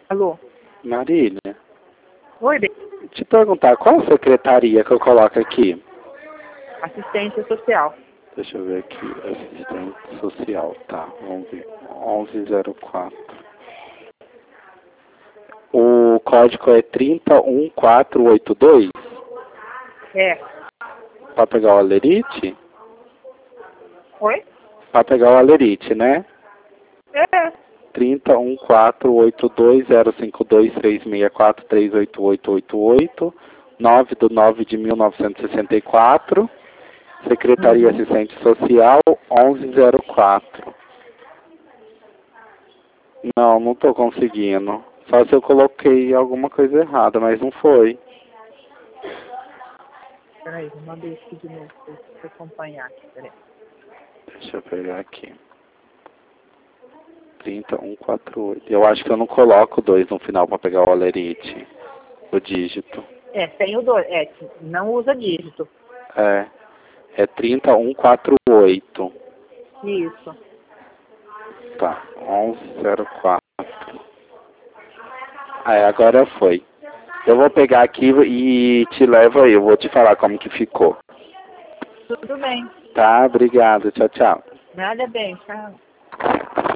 Alô? Marília, Oi, bem. te perguntar, qual secretaria que eu coloco aqui? Assistência social. Deixa eu ver aqui, assistente social, tá, vamos ver, 1104. O código é 301482? É. Para pegar o alerite? Oi? Para pegar o alerite, né? É. 301482052364388888, 9/9/1964, Secretaria Assistente Social 1104. Não tô conseguindo. Só se eu coloquei alguma coisa errada, mas não foi. Peraí, vou mandar isso aqui de novo pra você acompanhar aqui, peraí. Deixa eu pegar aqui. 30148. Eu acho que eu não coloco 2 no final para pegar o alerite. O dígito. É, tem o 2. É, não usa dígito. É 30148. Isso. Tá, 1104. Agora foi. Eu vou pegar aqui e te levo aí. Eu vou te falar como que ficou. Tudo bem. Tá, obrigado. Tchau, tchau. Nada bem, tchau.